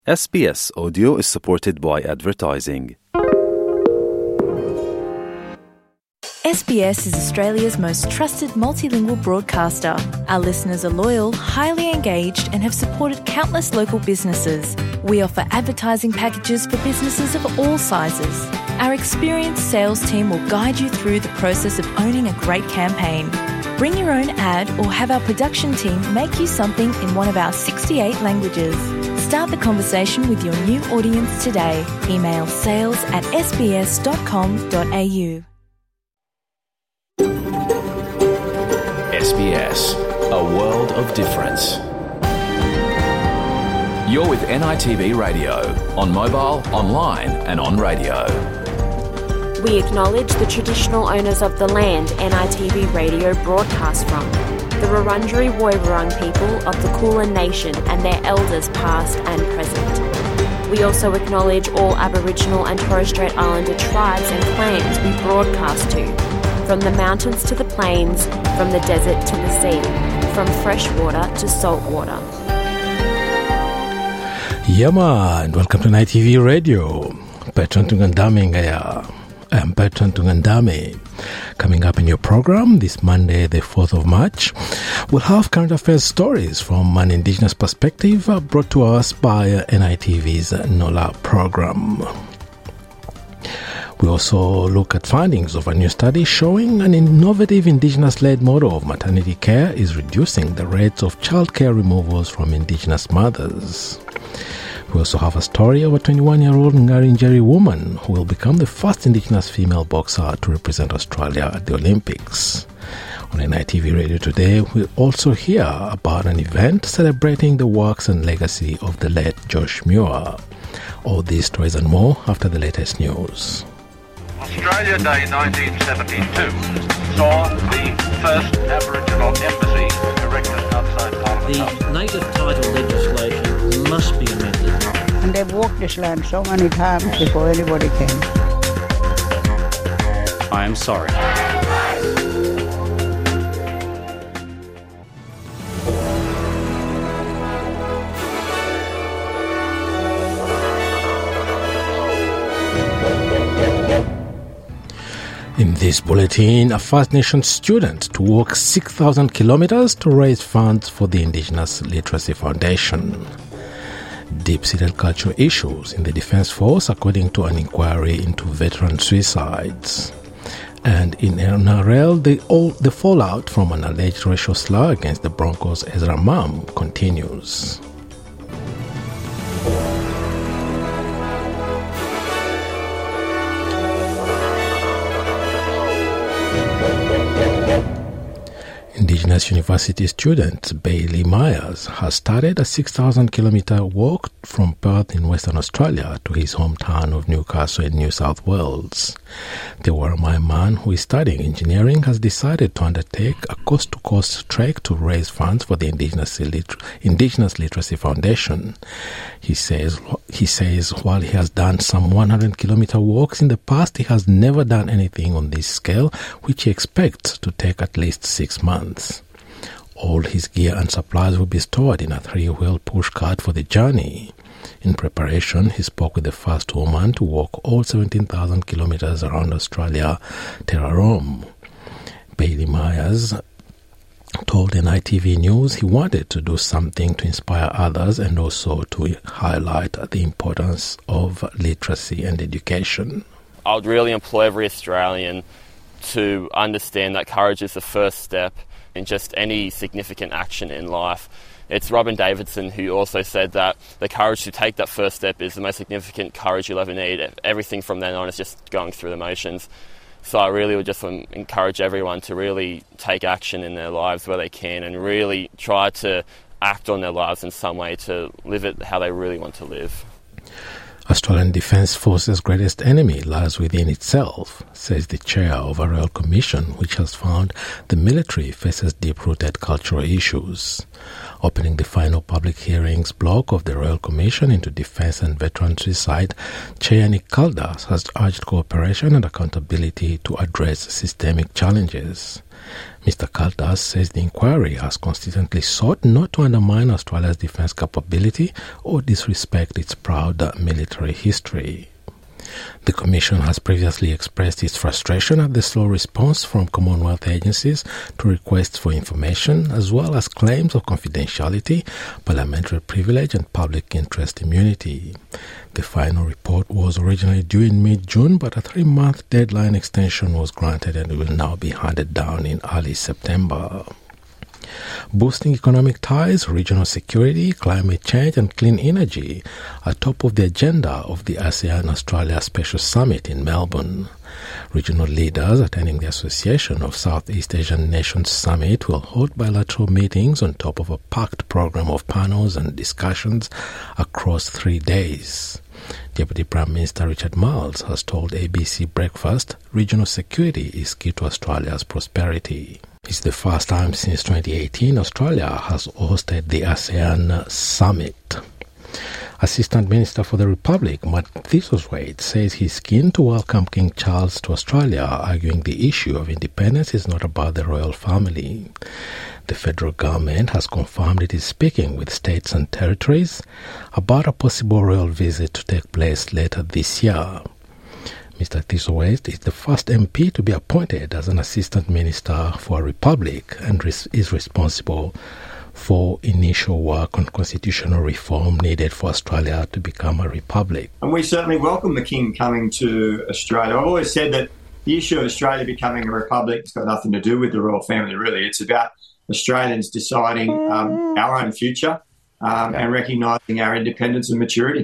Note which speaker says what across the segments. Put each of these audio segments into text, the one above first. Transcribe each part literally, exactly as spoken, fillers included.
Speaker 1: S B S Audio is supported by advertising.
Speaker 2: S B S is Australia's most trusted multilingual broadcaster. Our listeners are loyal, highly engaged, and have supported countless local businesses. We offer advertising packages for businesses of all sizes. Our experienced sales team will guide you through the process of owning a great campaign. Bring your own ad or have our production team make you something in one of our sixty-eight languages. Start the conversation with your new audience today. Email sales at s b s dot com dot a u.
Speaker 3: S B S, a world of difference. You're with N I T V Radio, on mobile, online and on radio.
Speaker 4: We acknowledge the traditional owners of the land N I T V Radio broadcasts from, the Wurundjeri Woiwurrung people of the Kulin Nation and their elders past and present. We also acknowledge all Aboriginal and Torres Strait Islander tribes and clans we broadcast to, from the mountains to the plains, from the desert to the sea, from freshwater to saltwater.
Speaker 5: Yama, and welcome to N I T V Radio. Patron Tungandame Ngaya. I'm Patron Tungandame. Coming up in your program this Monday, the fourth of March, we'll have current affairs stories from an Indigenous perspective brought to us by N I T V's NOLA program. We also look at findings of a new study showing an innovative Indigenous-led model of maternity care is reducing the rates of childcare removals from Indigenous mothers. We also have a story of a twenty-one-year-old Ngarinjeri woman who will become the first Indigenous female boxer to represent Australia at the Olympics. On N I T V Radio today, we'll also hear about an event celebrating the works and legacy of the late Josh Muir. All these stories and more after the latest news.
Speaker 6: Australia Day nineteen seventy-two saw the first Aboriginal embassy erected outside Parliament.
Speaker 7: The native title legislation must be amended.
Speaker 8: And they've walked this land so many times before anybody came.
Speaker 9: I am sorry.
Speaker 5: In this bulletin, a First Nations student to walk six thousand kilometers to raise funds for the Indigenous Literacy Foundation. Deep-seated cultural issues in the Defence Force according to an inquiry into veteran suicides. And in N R L, the, all, the fallout from an alleged racial slur against the Broncos' Ezra Mam continues. Indigenous University student Bailey Myers has started a six thousand kilometre walk from Perth in Western Australia to his hometown of Newcastle in New South Wales. The Warramai man, who is studying engineering, has decided to undertake a coast-to-coast trek to raise funds for the Indigenous, Liter- Indigenous Literacy Foundation. He says, he says while he has done some one hundred kilometre walks in the past, he has never done anything on this scale, which he expects to take at least six months. All his gear and supplies will be stored in a three-wheel pushcart for the journey. In preparation, he spoke with the first woman to walk all seventeen thousand kilometres around Australia, Tara Rome. Bailey Myers told N I T V News he wanted to do something to inspire others and also to highlight the importance of literacy and education.
Speaker 10: I would really employ every Australian to understand that courage is the first step in just any significant action in life. It's Robin Davidson who also said that the courage to take that first step is the most significant courage you'll ever need. Everything from then on is just going through the motions. So I really would just encourage everyone to really take action in their lives where they can and really try to act on their lives in some way to live it how they really want to live.
Speaker 5: Australian Defence Force's greatest enemy lies within itself, says the chair of a Royal Commission which has found the military faces deep-rooted cultural issues. Opening the final public hearings block of the Royal Commission into Defence and Veterans Suicide, Chair Nick Caldas has urged cooperation and accountability to address systemic challenges. Mister Caldas says the inquiry has consistently sought not to undermine Australia's defence capability or disrespect its proud military history. The Commission has previously expressed its frustration at the slow response from Commonwealth agencies to requests for information, as well as claims of confidentiality, parliamentary privilege and public interest immunity. The final report was originally due in mid-June, but a three-month deadline extension was granted and will now be handed down in early September. Boosting economic ties, regional security, climate change and clean energy are top of the agenda of the ASEAN-Australia Special Summit in Melbourne. Regional leaders attending the Association of Southeast Asian Nations Summit will hold bilateral meetings on top of a packed program of panels and discussions across three days. Deputy Prime Minister Richard Marles has told A B C Breakfast regional security is key to Australia's prosperity. It's the first time since twenty eighteen Australia has hosted the ASEAN Summit. Assistant Minister for the Republic, Matt Thistlethwaite, says he's keen to welcome King Charles to Australia, arguing the issue of independence is not about the royal family. The federal government has confirmed it is speaking with states and territories about a possible royal visit to take place later this year. Mister Thistlethwaite is the first M P to be appointed as an Assistant Minister for a Republic and is responsible for initial work on constitutional reform needed for Australia to become a republic.
Speaker 9: And we certainly welcome the King coming to Australia. I've always said that the issue of Australia becoming a republic has got nothing to do with the royal family, really. It's about Australians deciding um, our own future um, and recognising our independence and maturity.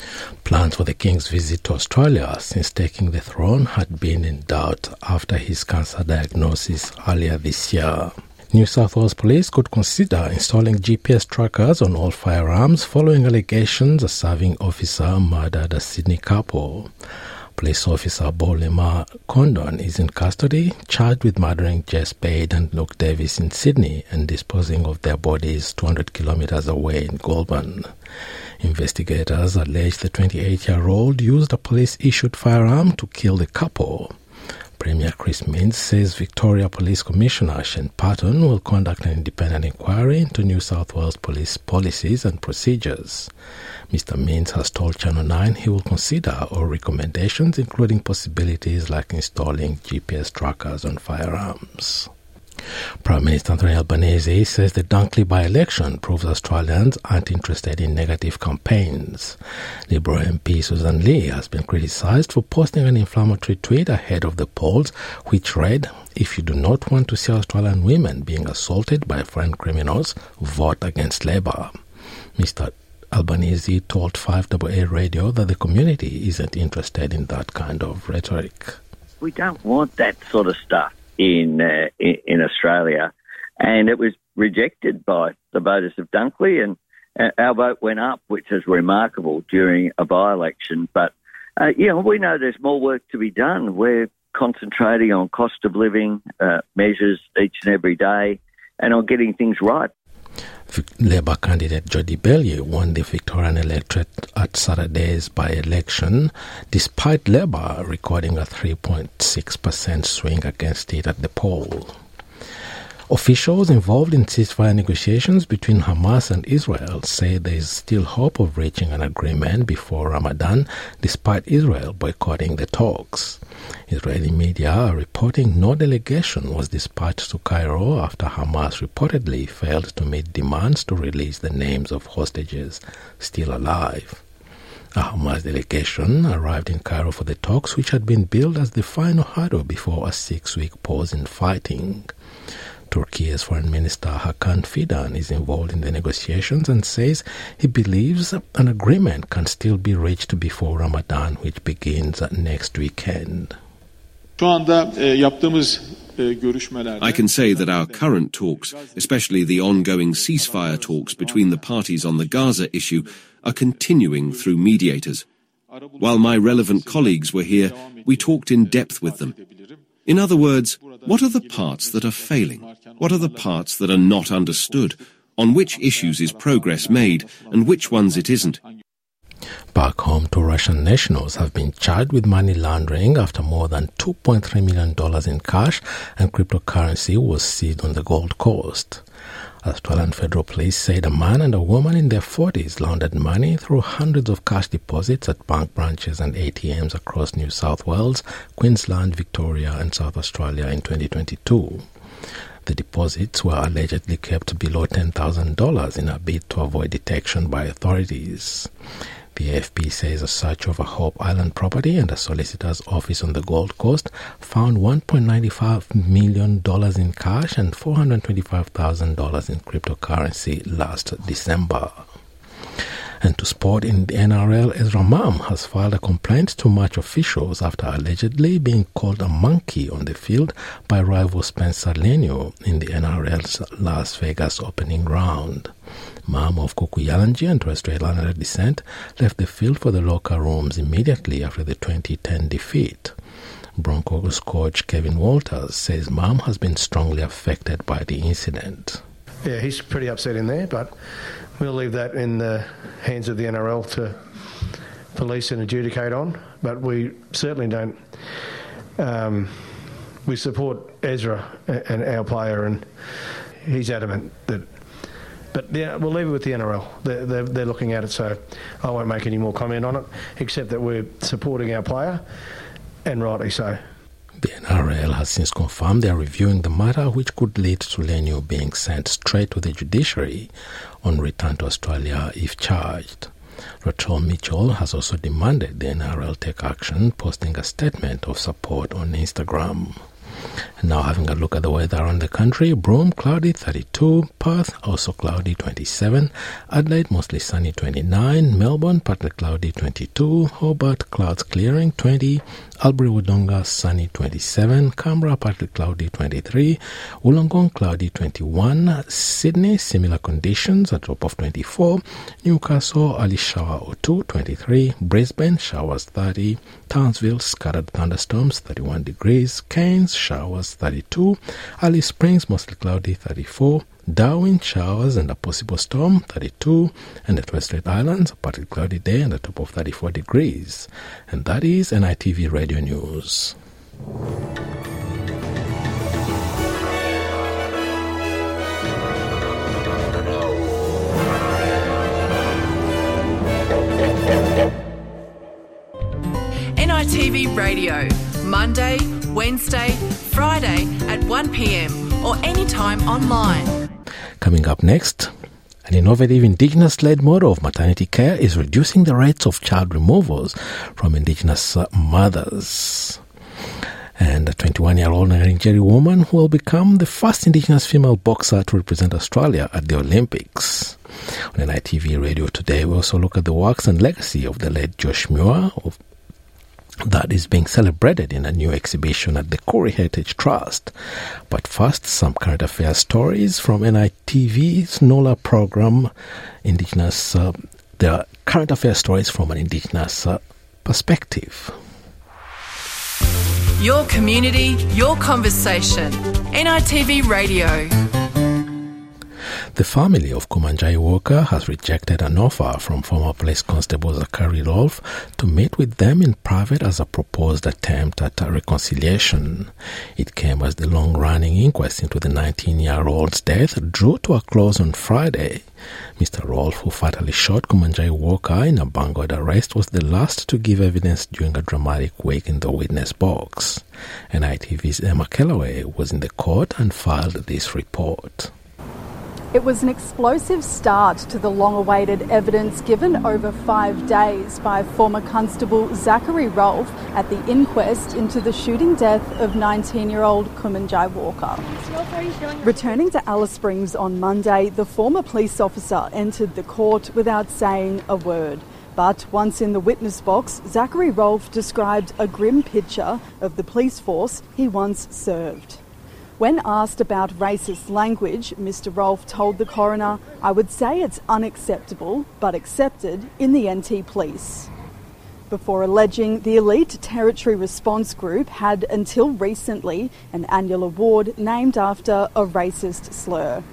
Speaker 5: Plans for the King's visit to Australia since taking the throne had been in doubt after his cancer diagnosis earlier this year. New South Wales Police could consider installing G P S trackers on all firearms following allegations a serving officer murdered a Sydney couple. Police officer Bolema Condon is in custody, charged with murdering Jess Bade and Luke Davis in Sydney and disposing of their bodies two hundred kilometres away in Goulburn. Investigators allege the twenty-eight-year-old used a police-issued firearm to kill the couple. Premier Chris Minns says Victoria Police Commissioner Shane Patton will conduct an independent inquiry into New South Wales Police policies and procedures. Mister Minns has told Channel nine he will consider all recommendations, including possibilities like installing G P S trackers on firearms. Prime Minister Anthony Albanese says the Dunkley by-election proves Australians aren't interested in negative campaigns. Liberal M P Susan Lee has been criticised for posting an inflammatory tweet ahead of the polls, which read, "If you do not want to see Australian women being assaulted by foreign criminals, vote against Labor." Mister Albanese told five A A Radio that the community isn't interested in that kind of rhetoric.
Speaker 11: We don't want that sort of stuff in uh, in Australia, and it was rejected by the voters of Dunkley, and uh, our vote went up, which is remarkable during a by-election. But, uh, you know, we know there's more work to be done. We're concentrating on cost of living uh, measures each and every day and on getting things right.
Speaker 5: Labour candidate Jody Bellier won the Victorian electorate at Saturday's by-election, despite Labour recording a three point six percent swing against it at the poll. Officials involved in ceasefire negotiations between Hamas and Israel say there is still hope of reaching an agreement before Ramadan, despite Israel boycotting the talks. Israeli media are reporting no delegation was dispatched to Cairo after Hamas reportedly failed to meet demands to release the names of hostages still alive. A Hamas delegation arrived in Cairo for the talks, which had been billed as the final hurdle before a six-week pause in fighting. Turkey's Foreign Minister Hakan Fidan is involved in the negotiations and says he believes an agreement can still be reached before Ramadan, which begins next weekend.
Speaker 12: I can say that our current talks, especially the ongoing ceasefire talks between the parties on the Gaza issue, are continuing through mediators. While my relevant colleagues were here, we talked in depth with them. In other words, what are the parts that are failing? What are the parts that are not understood? On which issues is progress made and which ones it isn't?
Speaker 5: Back home, two Russian nationals have been charged with money laundering after more than two point three million dollars in cash and cryptocurrency was seized on the Gold Coast. Australian Federal Police said a man and a woman in their forties laundered money through hundreds of cash deposits at bank branches and A T Ms across New South Wales, Queensland, Victoria and South Australia in twenty twenty-two. The deposits were allegedly kept below ten thousand dollars in a bid to avoid detection by authorities. The A F P says a search of a Hope Island property and a solicitor's office on the Gold Coast found one point nine five million dollars in cash and four hundred twenty-five thousand dollars in cryptocurrency last December. And to sport in the N R L, Ezra Mam has filed a complaint to match officials after allegedly being called a monkey on the field by rival Spencer Leniu in the N R L's Las Vegas opening round. Mam of Kuku-Yalanji and Torres Strait Islander descent left the field for the locker rooms immediately after the twenty ten defeat. Broncos coach Kevin Walters says Mam has been strongly affected by the incident.
Speaker 13: Yeah, he's pretty upset in there, but we'll leave that in the hands of the N R L to police and adjudicate on. But we certainly don't. Um, we support Ezra and our player, and he's adamant that. But yeah, we'll leave it with the N R L. They're, they're, they're looking at it, so I won't make any more comment on it, except that we're supporting our player, and rightly so.
Speaker 5: The N R L has since confirmed they are reviewing the matter, which could lead to Leniu being sent straight to the judiciary on return to Australia if charged. Rachel Mitchell has also demanded the N R L take action, posting a statement of support on Instagram. And now having a look at the weather around the country, Broome cloudy thirty-two, Perth also cloudy twenty-seven, Adelaide mostly sunny twenty-nine, Melbourne partly cloudy twenty-two, Hobart clouds clearing twenty, Albury-Wodonga sunny twenty-seven, Canberra partly cloudy twenty-three, Wollongong cloudy twenty-one, Sydney similar conditions, a drop of twenty-four, Newcastle early shower or two, twenty-three, Brisbane showers thirty, Townsville scattered thunderstorms thirty-one degrees, Cairns showers thirty-two, Alice Springs mostly cloudy thirty-four, Darwin showers and a possible storm thirty-two, and the Torres Strait Islands a partly cloudy day and a top of thirty-four degrees. And that is N I T V Radio News.
Speaker 14: N I T V Radio, Monday, Wednesday, Friday at one p m or anytime online.
Speaker 5: Coming up next, an innovative Indigenous-led model of maternity care is reducing the rates of child removals from Indigenous mothers. And a twenty-one-year-old Ngarrindjeri woman will become the first Indigenous female boxer to represent Australia at the Olympics. On N I T V Radio today, we also look at the works and legacy of the late Josh Muir of that is being celebrated in a new exhibition at the Koori Heritage Trust. But first, some current affairs stories from N I T V's NOLA program, Indigenous, uh, the current affairs stories from an Indigenous uh, perspective.
Speaker 14: Your community, your conversation. N I T V Radio.
Speaker 5: The family of Kumanjayi Walker has rejected an offer from former Police Constable Zachary Rolfe to meet with them in private as a proposed attempt at a reconciliation. It came as the long-running inquest into the nineteen-year-old's death drew to a close on Friday. Mister Rolfe, who fatally shot Kumanjayi Walker in a Bangor arrest, was the last to give evidence during a dramatic week in the witness box. N I T V's Emma Kellaway was in the court and filed this report.
Speaker 15: It was an explosive start to the long-awaited evidence given over five days by former Constable Zachary Rolfe at the inquest into the shooting death of nineteen-year-old Kumanjayi Walker. Returning to Alice Springs on Monday, the former police officer entered the court without saying a word. But once in the witness box, Zachary Rolfe described a grim picture of the police force he once served. When asked about racist language, Mister Rolfe told the coroner, "I would say it's unacceptable, but accepted in the N T Police." Before alleging the Elite Territory Response Group had until recently an annual award named after a racist slur.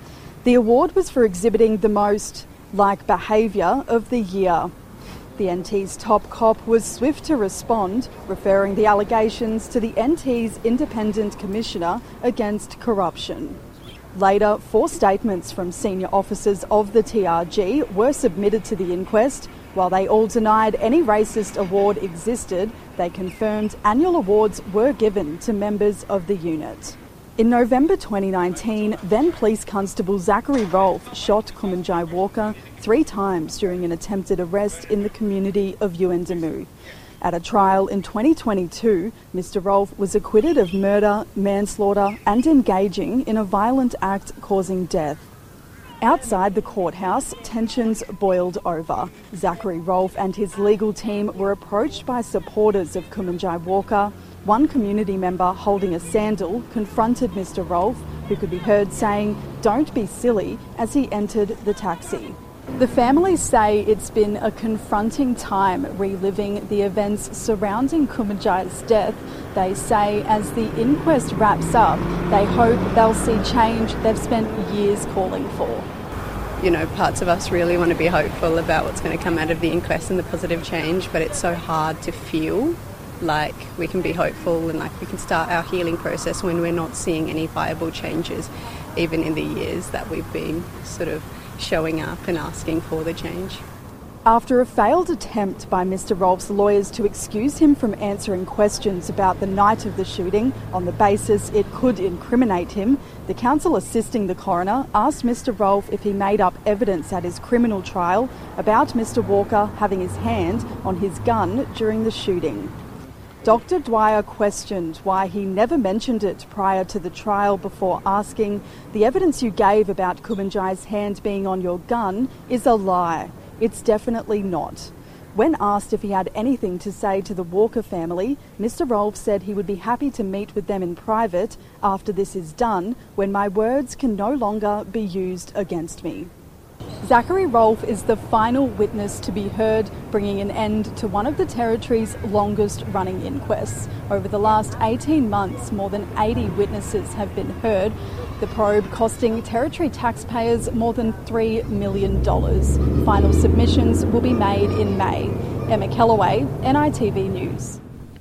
Speaker 15: The award was for exhibiting the most like behaviour of the year. The N T's top cop was swift to respond, referring the allegations to the N T's Independent Commissioner against Corruption. Later, four statements from senior officers of the T R G were submitted to the inquest. While they all denied any racist award existed, they confirmed annual awards were given to members of the unit. In November twenty nineteen, then Police Constable Zachary Rolfe shot Kumanjai Walker three times during an attempted arrest in the community of Yuendamu. At a trial in twenty twenty-two, Mister Rolfe was acquitted of murder, manslaughter and engaging in a violent act causing death. Outside the courthouse, tensions boiled over. Zachary Rolfe and his legal team were approached by supporters of Kumanjai Walker. One community member holding a sandal confronted Mister Rolfe, who could be heard saying, "Don't be silly," as he entered the taxi. The families say it's been a confronting time reliving the events surrounding Kumanjai's death. They say as the inquest wraps up, they hope they'll see change they've spent years calling for.
Speaker 16: You know, parts of us really want to be hopeful about what's going to come out of the inquest and the positive change, but it's so hard to feel like we can be hopeful and like we can start our healing process when we're not seeing any viable changes, even in the years that we've been sort of showing up and asking for the change.
Speaker 15: After a failed attempt by Mister Rolfe's lawyers to excuse him from answering questions about the night of the shooting on the basis it could incriminate him, the counsel assisting the coroner asked Mister Rolfe if he made up evidence at his criminal trial about Mister Walker having his hand on his gun during the shooting. Doctor Dwyer questioned why he never mentioned it prior to the trial before asking, "The evidence you gave about Kumanjai's hand being on your gun is a lie. It's definitely not." When asked if he had anything to say to the Walker family, Mister Rolfe said he would be happy to meet with them in private after this is done, when my words can no longer be used against me. Zachary Rolfe is the final witness to be heard, bringing an end to one of the Territory's longest-running inquests. Over the last eighteen months, more than eighty witnesses have been heard, the probe costing Territory taxpayers more than three million dollars. Final submissions will be made in May. Emma Kellaway, N I T V News.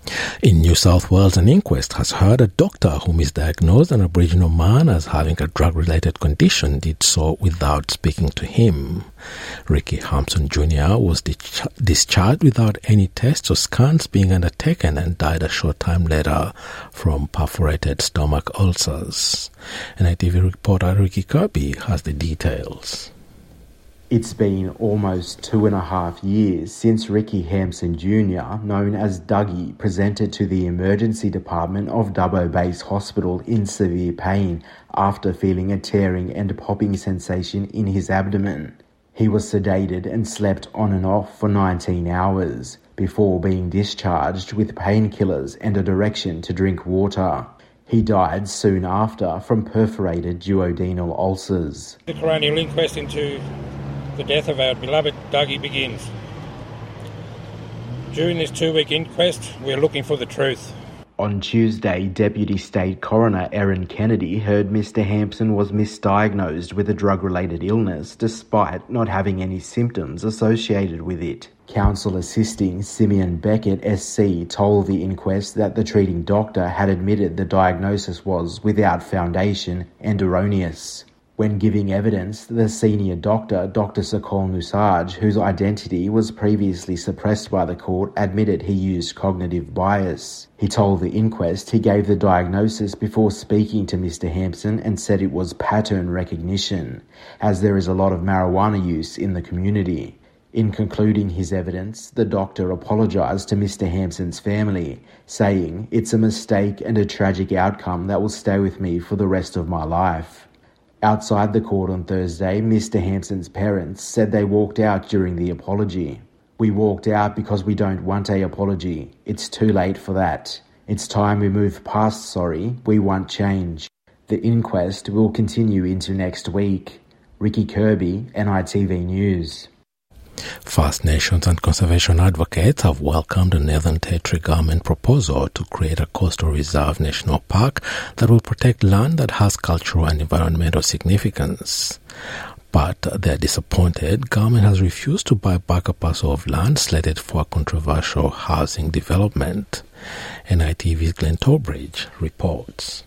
Speaker 5: In New South Wales, an inquest has heard a doctor who misdiagnosed an Aboriginal man as having a drug-related condition did so without speaking to him. Ricky Hampson Junior was dis- discharged without any tests or scans being undertaken and died a short time later from perforated stomach ulcers. N I T V reporter Ricky Kirby has the details.
Speaker 17: It's been almost two and a half years since Ricky Hampson Junior, known as Dougie, presented to the emergency department of Dubbo Base Hospital in severe pain after feeling a tearing and popping sensation in his abdomen. He was sedated and slept on and off for nineteen hours before being discharged with painkillers and a direction to drink water. He died soon after from perforated duodenal ulcers.
Speaker 18: The coronial inquest into the death of our beloved Dougie begins. During this two-week inquest, we're looking for the truth.
Speaker 17: On Tuesday, Deputy State Coroner Erin Kennedy heard Mister Hampson was misdiagnosed with a drug-related illness despite not having any symptoms associated with it. Counsel assisting Simeon Beckett S C told the inquest that the treating doctor had admitted the diagnosis was without foundation and erroneous. When giving evidence, the senior doctor, Doctor Sakol Nusaj, whose identity was previously suppressed by the court, admitted he used cognitive bias. He told the inquest he gave the diagnosis before speaking to Mister Hampson and said it was pattern recognition, as there is a lot of marijuana use in the community. In concluding his evidence, the doctor apologised to Mister Hampson's family, saying, "It's a mistake and a tragic outcome that will stay with me for the rest of my life." Outside the court on Thursday, Mister Hampson's parents said they walked out during the apology. "We walked out because we don't want a apology. It's too late for that. It's time we move past sorry. We want change." The inquest will continue into next week. Ricky Kirby, N I T V News.
Speaker 5: First Nations and conservation advocates have welcomed the Northern Territory government proposal to create a coastal reserve national park that will protect land that has cultural and environmental significance. But they're disappointed government has refused to buy back a parcel of land slated for a controversial housing development. N I T V's Glenn Torbridge reports.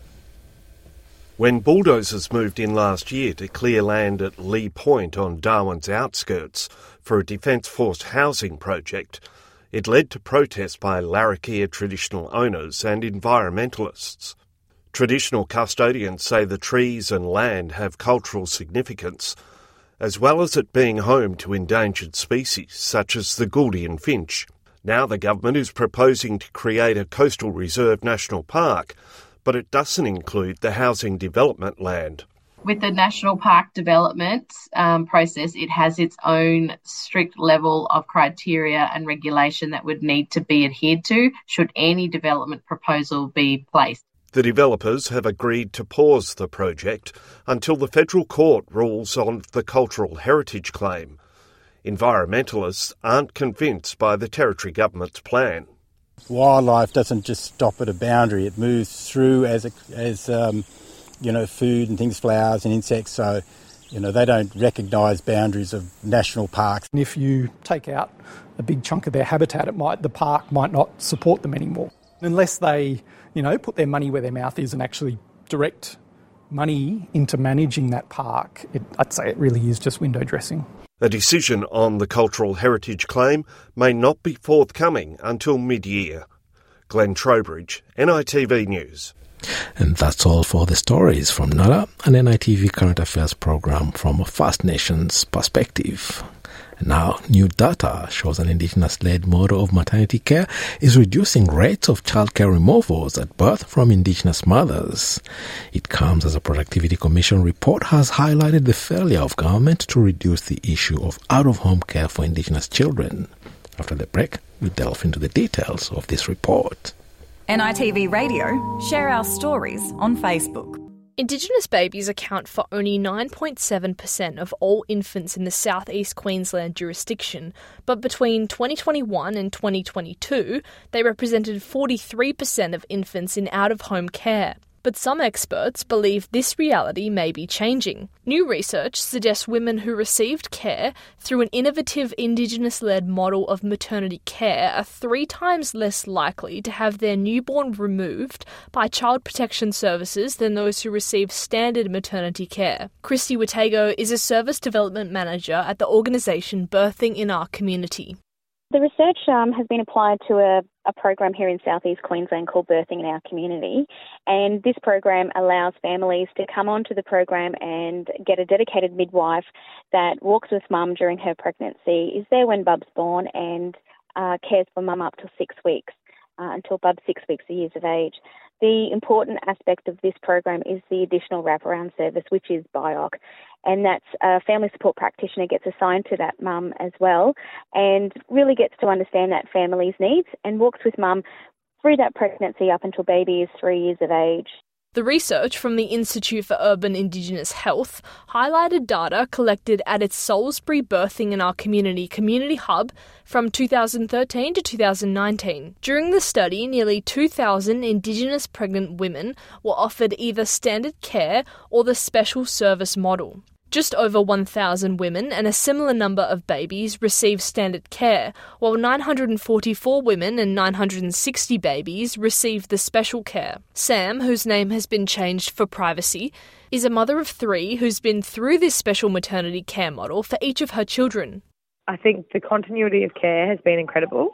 Speaker 19: When bulldozers moved in last year to clear land at Lee Point on Darwin's outskirts for a Defence Force housing project, it led to protests by Larrakia traditional owners and environmentalists. Traditional custodians say the trees and land have cultural significance, as well as it being home to endangered species such as the Gouldian finch. Now the government is proposing to create a coastal reserve national park, but it doesn't include the housing development land.
Speaker 20: With the national park development um, process, it has its own strict level of criteria and regulation that would need to be adhered to should any development proposal be placed.
Speaker 19: The developers have agreed to pause the project until the federal court rules on the cultural heritage claim. Environmentalists aren't convinced by the Territory government's plan.
Speaker 21: Wildlife doesn't just stop at a boundary; it moves through as a, as um, you know, food and things, flowers and insects. So, you know, they don't recognise boundaries of national parks.
Speaker 22: If you take out a big chunk of their habitat, it might the park might not support them anymore unless they, you know, put their money where their mouth is and actually direct money into managing that park. It, I'd say it really is just window dressing.
Speaker 19: A decision on the cultural heritage claim may not be forthcoming until mid-year. Glenn Trowbridge, N I T V News.
Speaker 5: And that's all for the stories from NODA, an N I T V current affairs program from a First Nations perspective. Now, new data shows an Indigenous-led model of maternity care is reducing rates of childcare removals at birth from Indigenous mothers. It comes as a Productivity Commission report has highlighted the failure of government to reduce the issue of out-of-home care for Indigenous children. After the break, we delve into the details of this report.
Speaker 23: N I T V Radio, share our stories on Facebook.
Speaker 24: Indigenous babies account for only nine point seven percent of all infants in the South East Queensland jurisdiction, but between twenty twenty-one and twenty twenty-two, they represented forty-three percent of infants in out-of-home care. But some experts believe this reality may be changing. New research suggests women who received care through an innovative Indigenous-led model of maternity care are three times less likely to have their newborn removed by Child Protection Services than those who receive standard maternity care. Christy Watego is a Service Development Manager at the organisation Birthing in Our Community.
Speaker 25: The research um, has been applied to a, a program here in South East Queensland called Birthing in Our Community, and this program allows families to come onto the program and get a dedicated midwife that walks with mum during her pregnancy, is there when Bub's born, and uh, cares for mum up to six weeks, uh, until Bub's six weeks of years of age. The important aspect of this program is the additional wraparound service, which is B I O C, and that's a family support practitioner gets assigned to that mum as well and really gets to understand that family's needs and walks with mum through that pregnancy up until baby is three years of age.
Speaker 24: The research from the Institute for Urban Indigenous Health highlighted data collected at its Salisbury Birthing in Our Community community hub from two thousand thirteen to two thousand nineteen. During the study, nearly two thousand Indigenous pregnant women were offered either standard care or the special service model. Just over one thousand women and a similar number of babies received standard care, while nine hundred forty-four women and nine hundred sixty babies received the special care. Sam, whose name has been changed for privacy, is a mother of three who's been through this special maternity care model for each of her children.
Speaker 26: I think the continuity of care has been incredible.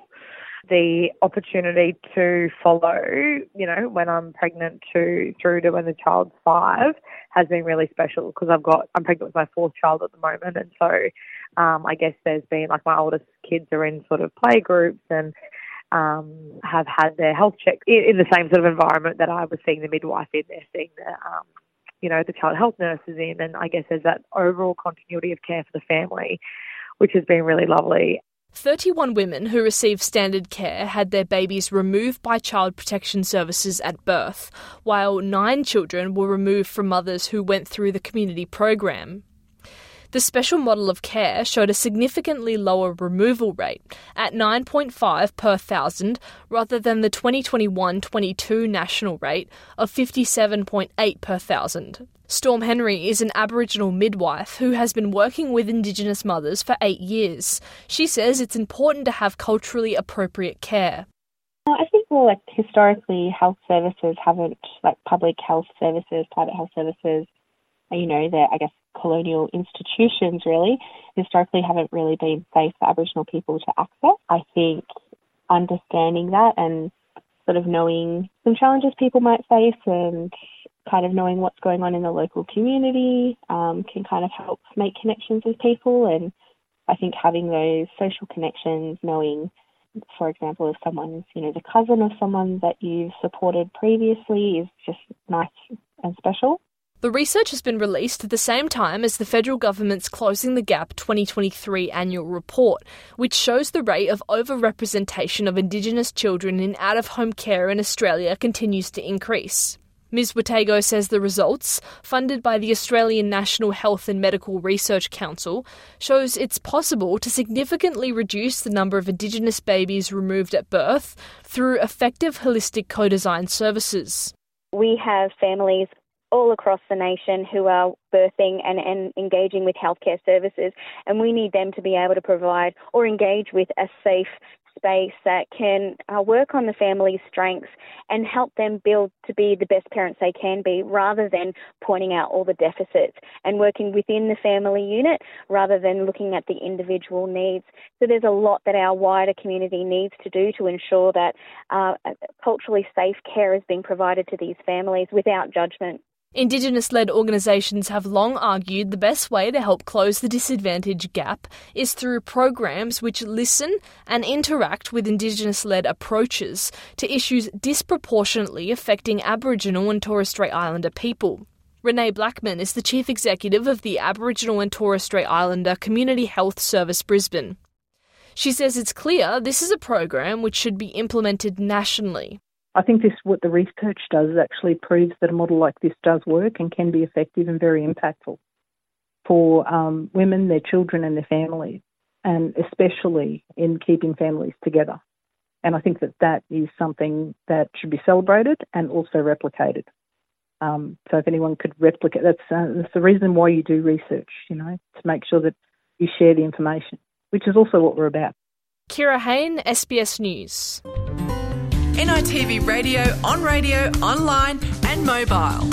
Speaker 26: The opportunity to follow, you know, when I'm pregnant to through to when the child's five has been really special because I've got, I'm pregnant with my fourth child at the moment. And so um, I guess there's been, like my oldest kids are in sort of play groups and um, have had their health checks in, in the same sort of environment that I was seeing the midwife in there, seeing the, um, you know, the child health nurses in. And I guess there's that overall continuity of care for the family, which has been really lovely.
Speaker 24: thirty-one women who received standard care had their babies removed by Child Protection Services at birth, while nine children were removed from mothers who went through the community program. The special model of care showed a significantly lower removal rate at nine point five per thousand rather than the twenty twenty-one twenty-two national rate of fifty-seven point eight per thousand. Storm Henry is an Aboriginal midwife who has been working with Indigenous mothers for eight years. She says it's important to have culturally appropriate care.
Speaker 1: I think more like historically health services haven't, like public health services, private health services, you know, they're, I guess, colonial institutions really, historically haven't really been safe for Aboriginal people to access. I think understanding that and sort of knowing some challenges people might face and kind of knowing what's going on in the local community um, can kind of help make connections with people. And I think having those social connections, knowing, for example, if someone's, you know, the cousin of someone that you've supported previously is just nice and special.
Speaker 24: The research has been released at the same time as the federal government's Closing the Gap twenty twenty-three annual report, which shows the rate of overrepresentation of Indigenous children in out-of-home care in Australia continues to increase. Miz Watego says the results, funded by the Australian National Health and Medical Research Council, shows it's possible to significantly reduce the number of Indigenous babies removed at birth through effective holistic co-design services.
Speaker 25: We have families all across the nation who are birthing and, and engaging with healthcare services, and we need them to be able to provide or engage with a safe space that can uh, work on the family's strengths and help them build to be the best parents they can be, rather than pointing out all the deficits, and working within the family unit rather than looking at the individual needs. So there's a lot that our wider community needs to do to ensure that uh, culturally safe care is being provided to these families without judgment.
Speaker 24: Indigenous-led organisations have long argued the best way to help close the disadvantage gap is through programs which listen and interact with Indigenous-led approaches to issues disproportionately affecting Aboriginal and Torres Strait Islander people. Renee Blackman is the Chief Executive of the Aboriginal and Torres Strait Islander Community Health Service Brisbane. She says it's clear this is a program which should be implemented nationally.
Speaker 2: I think this, what the research does, is actually proves that a model like this does work and can be effective and very impactful for um, women, their children and their families, and especially in keeping families together. And I think that that is something that should be celebrated and also replicated. Um, so if anyone could replicate, that's, uh, that's the reason why you do research, you know, to make sure that you share the information, which is also what we're about.
Speaker 24: Kira Hain, S B S News.
Speaker 14: N I T V Radio, on radio, online and mobile.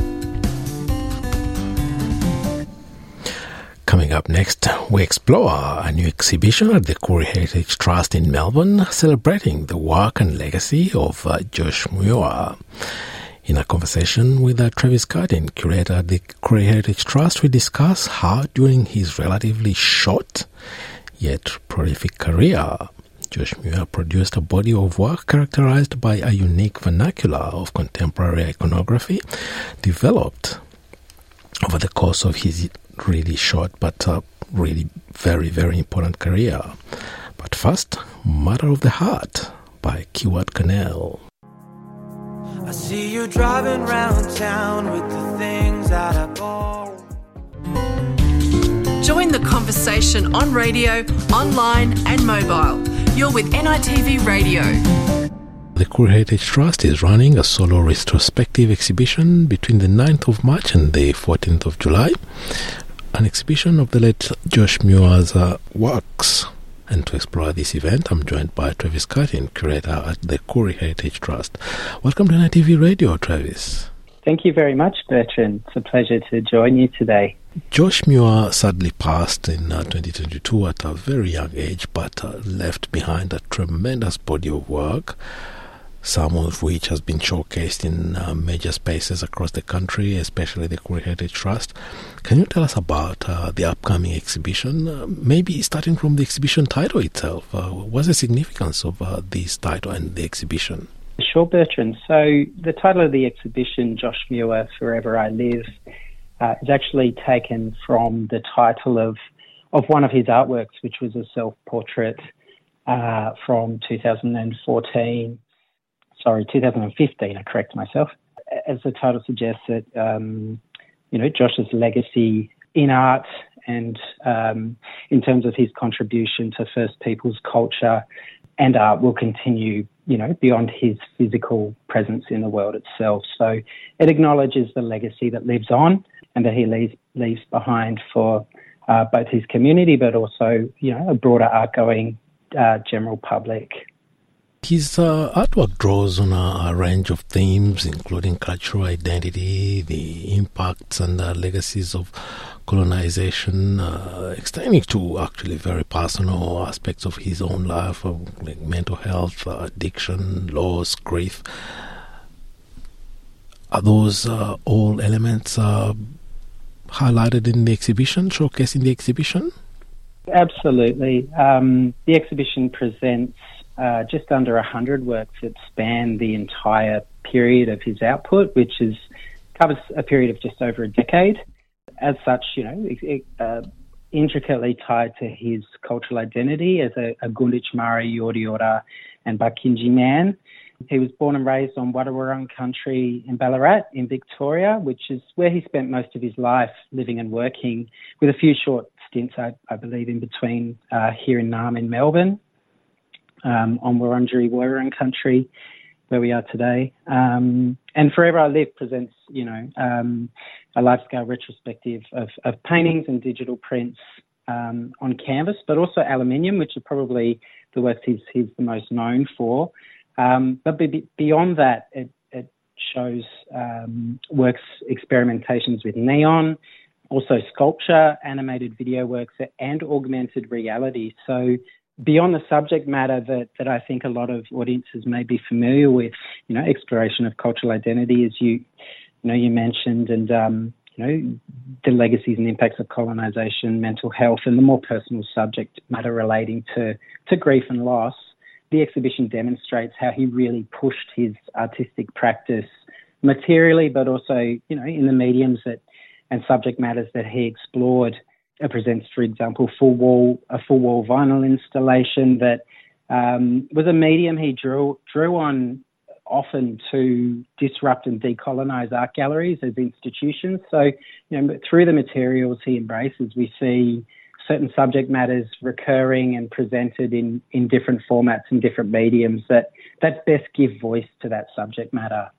Speaker 5: Coming up next, we explore a new exhibition at the Koori Heritage Trust in Melbourne, celebrating the work and legacy of uh, Josh Muir. In a conversation with uh, Travis Curtin, curator at the Koori Heritage Trust, we discuss how during his relatively short yet prolific career, Josh Muir produced a body of work characterized by a unique vernacular of contemporary iconography developed over the course of his really short but uh, really very, very important career. But first, Matter of the Heart by Kiwat Connell.
Speaker 3: I see you driving round town with the things that I bought.
Speaker 14: Join the conversation on radio, online and mobile. You're with N I T V Radio.
Speaker 5: The Koori Heritage Trust is running a solo retrospective exhibition between the ninth of March and the fourteenth of July. An exhibition of the late Josh Muir's uh, works. And to explore this event, I'm joined by Travis Curtin, curator at the Koori Heritage Trust. Welcome to N I T V Radio, Travis.
Speaker 4: Thank you very much, Bertrand. It's a pleasure to join you today.
Speaker 5: Josh Muir sadly passed in uh, twenty twenty-two at a very young age, but uh, left behind a tremendous body of work, some of which has been showcased in uh, major spaces across the country, especially the Koori Heritage Trust. Can you tell us about uh, the upcoming exhibition? Uh, maybe starting from the exhibition title itself. Uh, what's the significance of uh, this title and the exhibition?
Speaker 4: Sure, Bertrand. So the title of the exhibition, Josh Muir, Forever I Live, uh, is actually taken from the title of, of one of his artworks, which was a self-portrait uh, from two thousand fourteen. Sorry, two thousand fifteen, I correct myself. As the title suggests, that um, you know, Josh's legacy in art and um, in terms of his contribution to First Peoples culture and art will continue, you know, beyond his physical presence in the world itself. So it acknowledges the legacy that lives on and that he leaves, leaves behind for uh, both his community but also, you know, a broader art-going uh, general public.
Speaker 5: His uh, artwork draws on a, a range of themes, including cultural identity, the impacts and uh, legacies of colonization, uh, extending to actually very personal aspects of his own life, of, like mental health, uh, addiction, loss, grief. Are those uh, all elements uh, highlighted in the exhibition, showcased in the exhibition?
Speaker 4: Absolutely. Um, the exhibition presents Uh, just under one hundred works that span the entire period of his output, which is covers a period of just over a decade. As such, you know, it, it, uh, intricately tied to his cultural identity as a, a Gunditj Murray, Yorta Yorta and Barkindji man. He was born and raised on Wadawurrung country in Ballarat in Victoria, which is where he spent most of his life living and working, with a few short stints, I, I believe, in between uh, here in Naarm in Melbourne. Um, on Wurundjeri Wurrung country, where we are today. Um, and Forever I Live presents, you know, um, a large-scale retrospective of, of paintings and digital prints um, on canvas, but also aluminium, which are probably the works he's, he's the most known for. Um, but be, beyond that, it, it shows um, works, experimentations with neon, also sculpture, animated video works, and augmented reality. So beyond the subject matter that, that I think a lot of audiences may be familiar with, you know, exploration of cultural identity, as you, you know, you mentioned, and, um, you know, the legacies and impacts of colonisation, mental health, and the more personal subject matter relating to, to grief and loss, the exhibition demonstrates how he really pushed his artistic practice materially, but also, you know, in the mediums that and subject matters that he explored. It presents, for example, full wall a full wall vinyl installation that um, was a medium he drew drew on often to disrupt and decolonise art galleries as institutions. So, you know, through the materials he embraces, we see certain subject matters recurring and presented in, in different formats and different mediums that, that best give voice to that subject matter.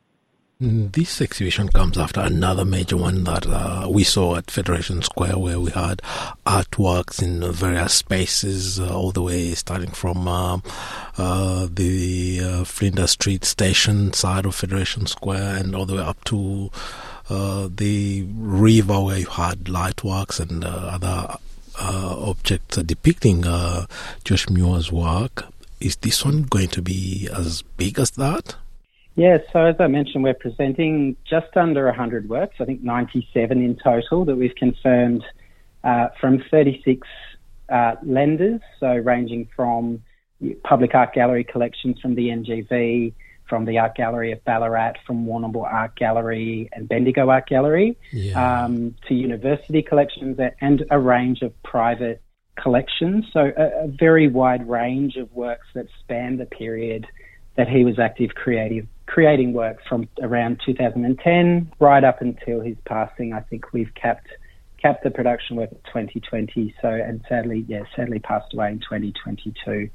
Speaker 5: This exhibition comes after another major one that uh, we saw at Federation Square, where we had artworks in various spaces, uh, all the way starting from uh, uh, the uh, Flinders Street station side of Federation Square and all the way up to uh, the river, where you had lightworks and uh, other uh, objects depicting uh, Josh Muir's work. Is this one going to be as big as that?
Speaker 4: Yeah, so as I mentioned, we're presenting just under one hundred works, I think ninety-seven in total, that we've confirmed uh, from thirty-six uh, lenders, so ranging from public art gallery collections from the N G V, from the Art Gallery of Ballarat, from Warrnambool Art Gallery and Bendigo Art Gallery, yeah. um, to university collections and a range of private collections. So a, a very wide range of works that span the period that he was active creative, creating works from around two thousand ten right up until his passing. I think we've capped capped the production work at twenty twenty. So, and sadly, yeah, sadly passed away in twenty twenty-two.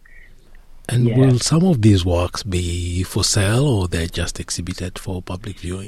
Speaker 5: And
Speaker 4: yeah.
Speaker 5: Will some of these works be for sale, or they're just exhibited for public viewing?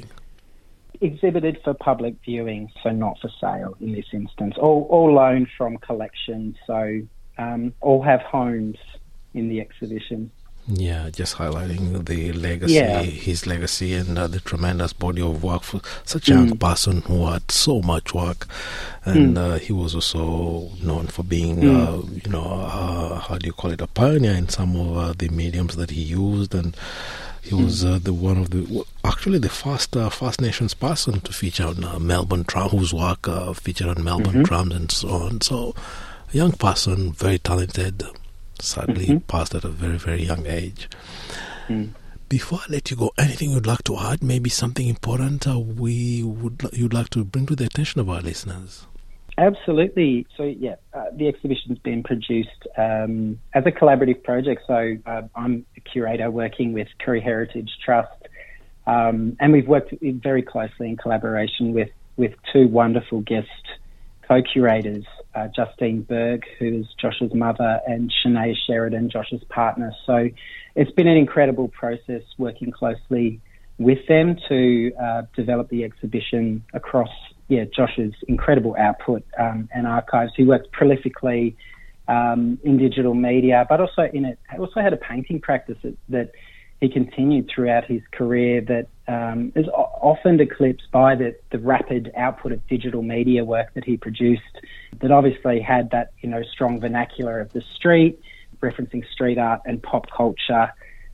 Speaker 4: Exhibited for public viewing, so not for sale in this instance. All, all loaned from collections, so um, all have homes in the exhibition.
Speaker 5: Yeah, just highlighting the legacy, yeah. his legacy, and uh, the tremendous body of work for such a mm. young person who had so much work. And mm. uh, he was also known for being, mm. uh, you know, uh, how do you call it, a pioneer in some of uh, the mediums that he used. And he mm. was uh, the one of the, actually the first uh, First Nations person to feature on uh, Melbourne Tram, whose work uh, featured on Melbourne mm-hmm. Trams and so on. So, a young person, very talented. Sadly mm-hmm. passed at a very, very young age. Mm. Before I let you go, anything you'd like to add? Maybe something important uh, we would you'd like to bring to the attention of our listeners?
Speaker 4: Absolutely. So, yeah, uh, the exhibition's been produced um, as a collaborative project. So uh, I'm a curator working with Koori Heritage Trust, um, and we've worked very closely in collaboration with, with two wonderful guest co-curators, uh, Justine Berg, who is Josh's mother, and Shanae Sheridan, Josh's partner. So it's been an incredible process working closely with them to uh, develop the exhibition across yeah Josh's incredible output um, and archives. He worked prolifically um, in digital media, but also in it also had a painting practice that, that he continued throughout his career that um, is often eclipsed by the, the rapid output of digital media work that he produced, that obviously had that, you know, strong vernacular of the street, referencing street art and pop culture,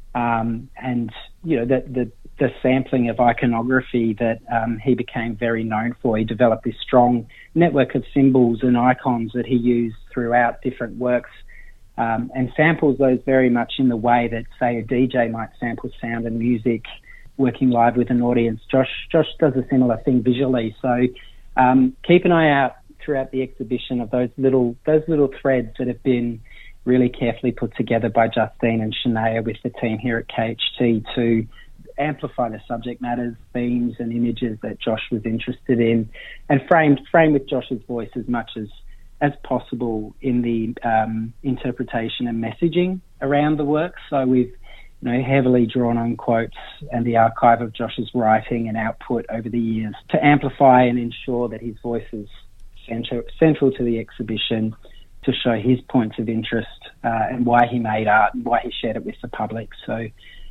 Speaker 4: um, and, you know, the, the, the sampling of iconography that um, he became very known for. He developed this strong network of symbols and icons that he used throughout different works, Um, and samples those very much in the way that, say, a D J might sample sound and music working live with an audience. Josh Josh does a similar thing visually. So um, keep an eye out throughout the exhibition of those little those little threads that have been really carefully put together by Justine and Shania with the team here at K H T to amplify the subject matters, themes and images that Josh was interested in, and framed frame with Josh's voice as much as as possible in the um, interpretation and messaging around the work. So we've, you know, heavily drawn on quotes and the archive of Josh's writing and output over the years to amplify and ensure that his voice is central, central to the exhibition, to show his points of interest uh, and why he made art and why he shared it with the public. So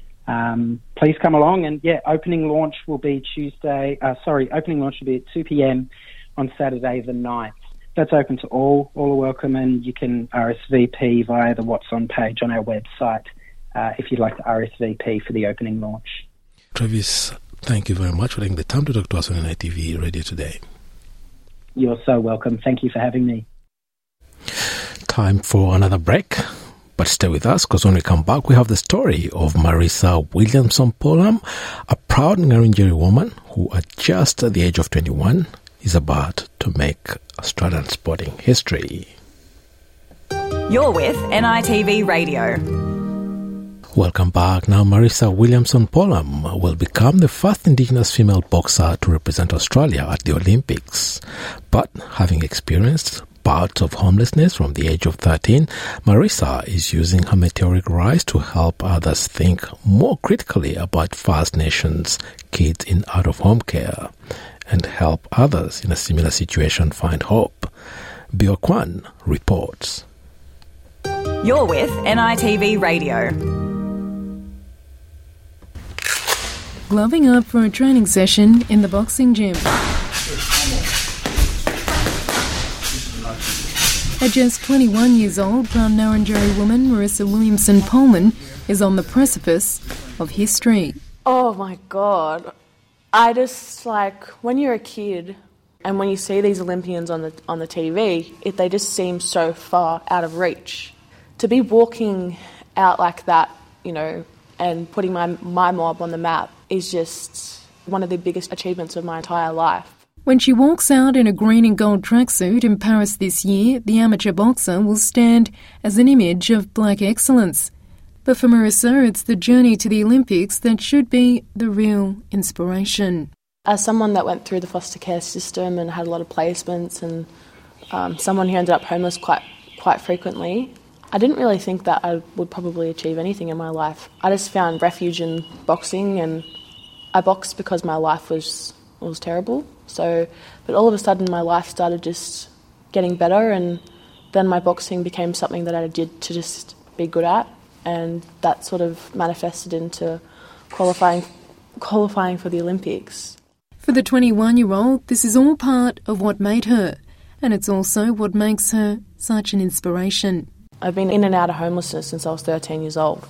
Speaker 4: um, please come along. And yeah, opening launch will be Tuesday, uh, sorry, opening launch will be at two p.m. on Saturday the ninth. That's open to all. All are welcome, and you can R S V P via the What's On page on our website uh, if you'd like to R S V P for the opening launch.
Speaker 5: Travis, thank you very much for taking the time to talk to us on N I T V Radio today.
Speaker 4: You're so welcome. Thank you for having me.
Speaker 5: Time for another break, but stay with us, because when we come back, we have the story of Marissa Williamson-Polam, a proud Ngarrindjeri woman who, at just at the age of twenty-one, is about to make Australian sporting history.
Speaker 23: You're with N I T V Radio.
Speaker 5: Welcome back. Now, Marissa Williamson-Polam will become the first Indigenous female boxer to represent Australia at the Olympics. But having experienced bouts of homelessness from the age of thirteen, Marissa is using her meteoric rise to help others think more critically about First Nations kids in out-of-home care and help others in a similar situation find hope. Bio Kwan reports.
Speaker 23: You're with N I T V Radio.
Speaker 6: Gloving up for a training session in the boxing gym. At just twenty-one years old, proud Ngarrindjeri woman Marissa Williamson-Polam is on the precipice of history.
Speaker 7: Oh my God. I just, like, when you're a kid and when you see these Olympians on the on the T V, it, they just seem so far out of reach. To be walking out like that, you know, and putting my, my mob on the map is just one of the biggest achievements of my entire life.
Speaker 6: When she walks out in a green and gold tracksuit in Paris this year, the amateur boxer will stand as an image of black excellence. But for Marissa, it's the journey to the Olympics that should be the real inspiration.
Speaker 7: As someone that went through the foster care system and had a lot of placements, and um, someone who ended up homeless quite quite frequently, I didn't really think that I would probably achieve anything in my life. I just found refuge in boxing, and I boxed because my life was was terrible. So, but all of a sudden my life started just getting better, and then my boxing became something that I did to just be good at. And that sort of manifested into qualifying qualifying for the Olympics.
Speaker 6: For the twenty-one-year-old, this is all part of what made her, and it's also what makes her such an inspiration.
Speaker 7: I've been in and out of homelessness since I was thirteen years old.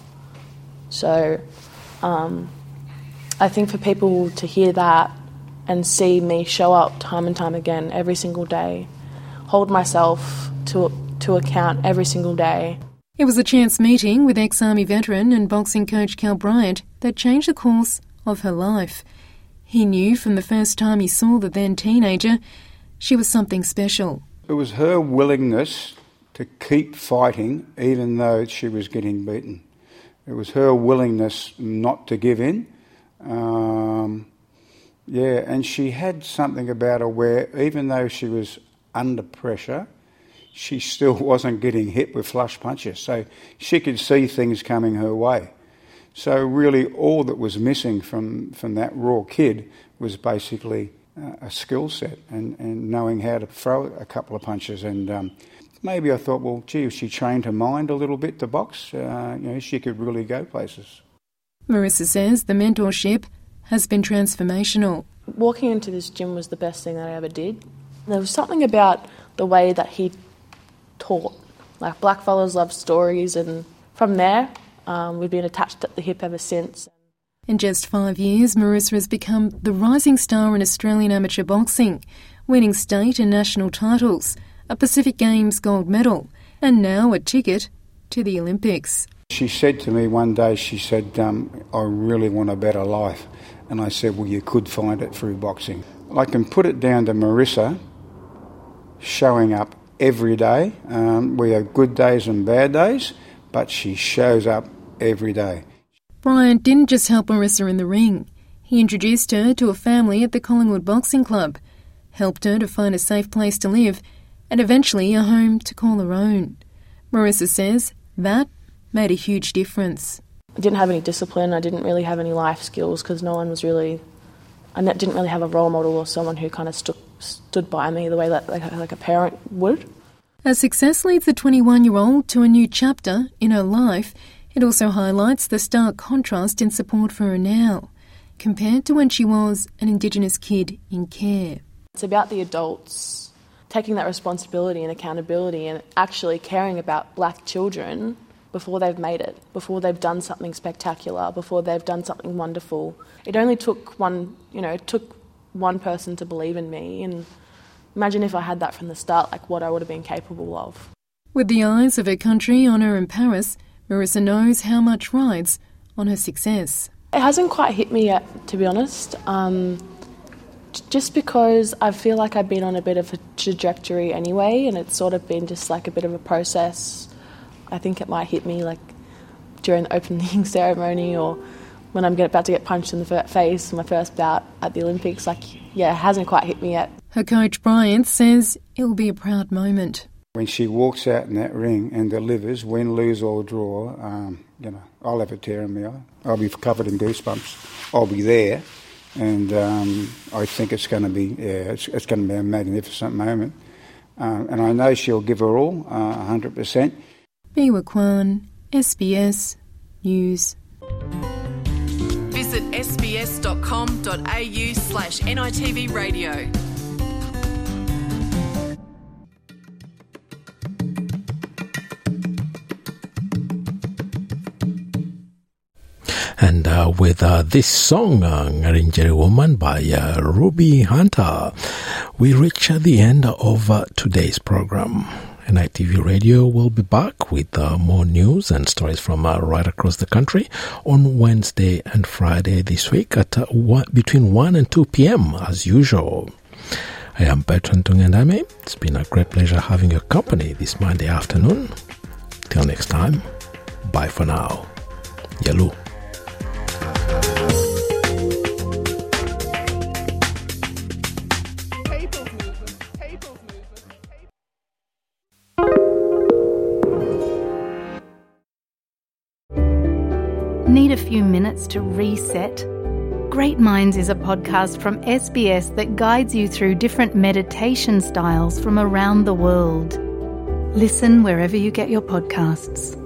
Speaker 7: So um, I think for people to hear that and see me show up time and time again every single day, hold myself to to account every single day.
Speaker 6: It was a chance meeting with ex-Army veteran and boxing coach Cal Bryant that changed the course of her life. He knew from the first time he saw the then teenager, she was something special.
Speaker 8: It was her willingness to keep fighting even though she was getting beaten. It was her willingness not to give in. Um, yeah, and she had something about her where even though she was under pressure, she still wasn't getting hit with flush punches. So she could see things coming her way. So really all that was missing from, from that raw kid was basically uh, a skill set and, and knowing how to throw a couple of punches. And um, maybe I thought, well, gee, if she trained her mind a little bit to box, uh, you know, she could really go places.
Speaker 6: Marissa says the mentorship has been transformational.
Speaker 7: Walking into this gym was the best thing that I ever did. There was something about the way that he taught. Like, blackfellas love stories, and from there, um, we've been attached at the hip ever since.
Speaker 6: In just five years, Marissa has become the rising star in Australian amateur boxing, winning state and national titles, a Pacific Games gold medal, and now a ticket to the Olympics.
Speaker 8: She said to me one day, she said, um, I really want a better life. And I said, well, you could find it through boxing. I can put it down to Marissa showing up every day. Um, we have good days and bad days, but she shows up every day.
Speaker 6: Brian didn't just help Marissa in the ring. He introduced her to a family at the Collingwood Boxing Club, helped her to find a safe place to live, and eventually a home to call her own. Marissa says that made a huge difference.
Speaker 7: I didn't have any discipline, I didn't really have any life skills because no one was really, I didn't really have a role model or someone who kind of stood, stood by me the way that like, like a parent would.
Speaker 6: As success leads the twenty-one-year-old to a new chapter in her life, it also highlights the stark contrast in support for her now, compared to when she was an Indigenous kid in care.
Speaker 7: It's about the adults taking that responsibility and accountability and actually caring about black children before they've made it, before they've done something spectacular, before they've done something wonderful. It only took one, you know, it took one person to believe in me, and imagine if I had that from the start, like what I would have been capable of.
Speaker 6: With the eyes of her country on her in Paris, Marissa knows how much rides on her success.
Speaker 7: It hasn't quite hit me yet, to be honest, um, just because I feel like I've been on a bit of a trajectory anyway, and it's sort of been just like a bit of a process. I think it might hit me like during the opening ceremony or when I'm about to get punched in the face, my first bout at the Olympics. Like, yeah, it hasn't quite hit me yet.
Speaker 6: Her coach Brian says it will be a proud moment.
Speaker 8: When she walks out in that ring and delivers, win, lose or draw, um, you know, I'll have a tear in my eye. I'll be covered in goosebumps. I'll be there, and um, I think it's going to be, yeah, it's, it's going to be a magnificent moment. Um, and I know she'll give her all, uh, one hundred percent.
Speaker 6: Biwa Kwan, S B S News.
Speaker 14: Visit sbs.com.au slash NITV radio.
Speaker 5: And uh, with uh, this song, uh, Ngarinjere Woman by uh, Ruby Hunter, we reach uh, the end of uh, today's program. N I T V Radio will be back with uh, more news and stories from uh, right across the country on Wednesday and Friday this week at uh, one, between one and two p.m. as usual. I am Bertrand Tungandame. It's been a great pleasure having your company this Monday afternoon. Till next time, bye for now. Yalu.
Speaker 9: Need a few minutes to reset? Great Minds is a podcast from S B S that guides you through different meditation styles from around the world. Listen wherever you get your podcasts.